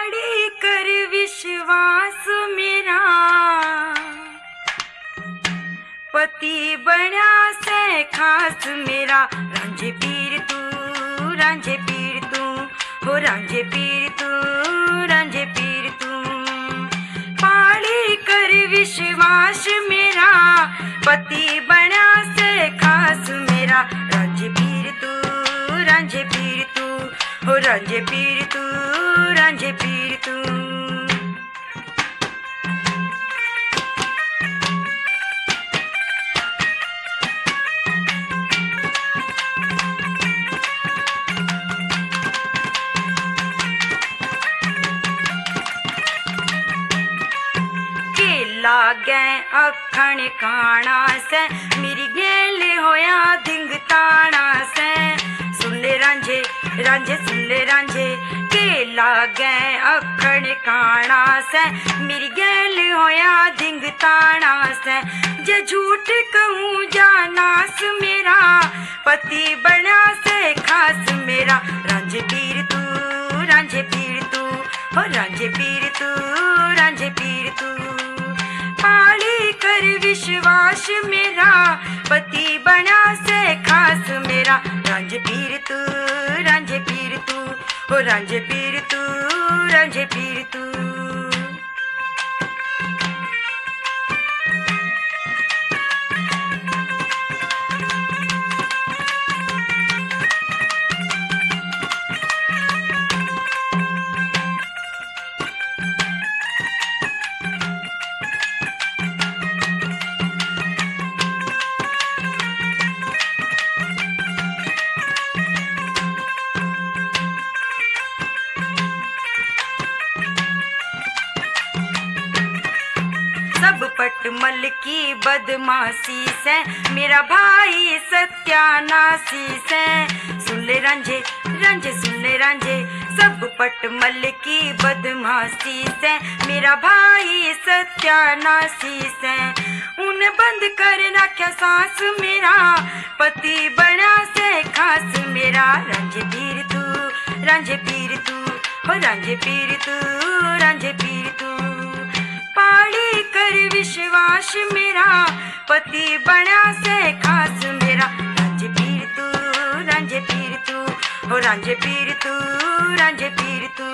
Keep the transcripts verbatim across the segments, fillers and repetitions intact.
पाड़ी कर विश्वास मेरा, पति बना से खास मेरा। रांझे पीर तू, रांझे पीर तू, हो रांझे पीर तू, रांझे पीर तू। पाड़ी कर विश्वास मेरा, पति बना से खास मेरा। रांझे पीर तू, रांझे पीर तू, हो रांझे पीर तू, रांझे पीर तू। लागे अखण काना से, मेरी गेल होया धिंग ताना से। सुन ले रांझे, रांझे सुन ले रांझे, के लागे अखण काना से, मेरी गेल होया धिंग ताना से। जे झूठ कहूँ जानास मेरा, पति बना से खास मेरा। रांझे पीर तू, रांझे पीर तू, हो रांझे पीर तू, रांझे पीर तू। पाड़ी कर विश्वास मेरा, पति बना से खास मेरा। रांझे पीर तू, रांझे पीर तू, हो रांझे पीर तू, रांझे पीर तू। सब पटमल की बदमाशी से, मेरा भाई सत्यानाशी से। सुन ले रांझे, रांझे सुन ले रांझे, सब पटमल की बदमाशी से, मेरा भाई सत्यानाशी से। उन बंद कर रखा सांस मेरा, पति बना से खास मेरा। रांझे पीर तू, रांझे पीर तू, हो रांझे पीर तू, रांझे पीर तू। पाड़ी कर विश्वास मेरा, पति बना से खास मेरा। रांझे पीर तू, रांझे पीर तू, हो रांझे पीर तू, रांझे पीर तू।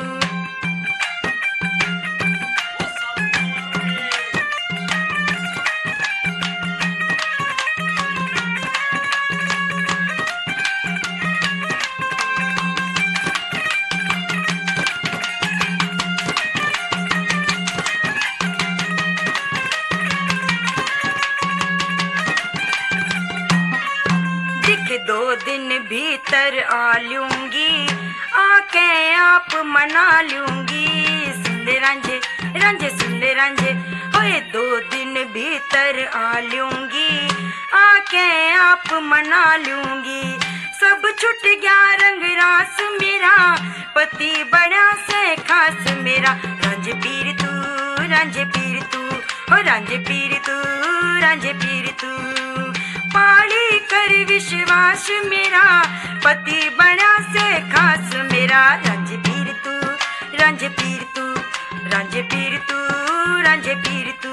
दो दिन भीतर आ लूंगी, आके आप मना लूंगी। सुन ले रांझे, रांझे सुन ले रांझे, ओए दो दिन भीतर आ लूंगी, आके आप मना लूंगी। सब छुट गया रंग रास मेरा, पति बना से खास मेरा। रांझे पीर तू, रांझे पीर तू, हो रांझे पीर तू, रांझे पीर तू। पाड़ी कर विश्वास मेरा, पति बना से खास मेरा। रांझे पीर तू, रांझे पीर तू, रांझे पीर तू, रांझे पीर तू।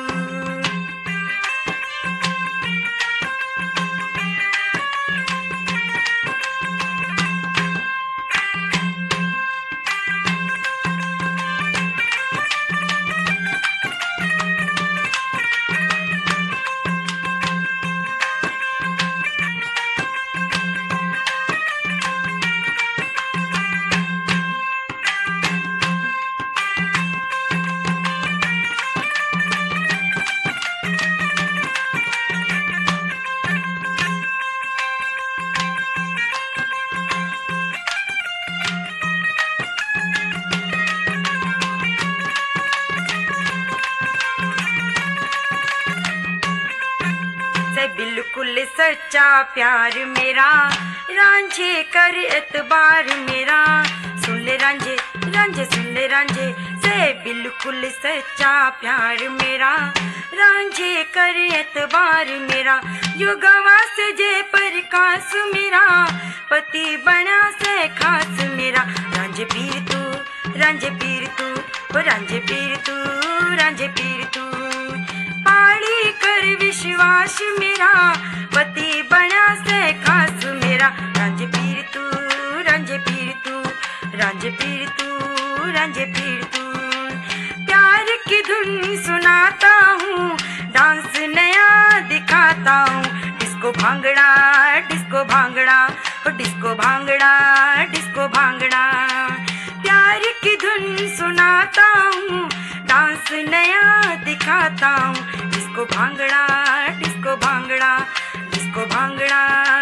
बिल्कुल सच्चा प्यार मेरा, रांझे कर एतबार मेरा। सुन ले रांझे, रांझे सुन ले रांझे, से बिल्कुल सच्चा प्यार मेरा, रांझे कर एतबार मेरा। युगवा से जे प्रकाश मेरा, पति बना से खास मेरा। रांझे पीर तू, रांझे पीर हो रांझे पीर तू, रांझे पीर तू। पाड़ी कर विश्वास मेरा, पति बना से खास मेरा। रांझे पीर तू, रांझे पीर तू, रांझे पीर तू, रांझे पीर तू। प्यार की धुन सुनाता हूँ, डांस नया दिखाता हूँ। डिस्को भांगड़ा, डिस्को भांगड़ा, हो डिस्को भांगड़ा, डिस्को भांगड़ा। प्यार की धुन सुनाता हूँ, डांस नया दिखाता हूँ। Disco bhangra, disco bhangra, disco bhangra.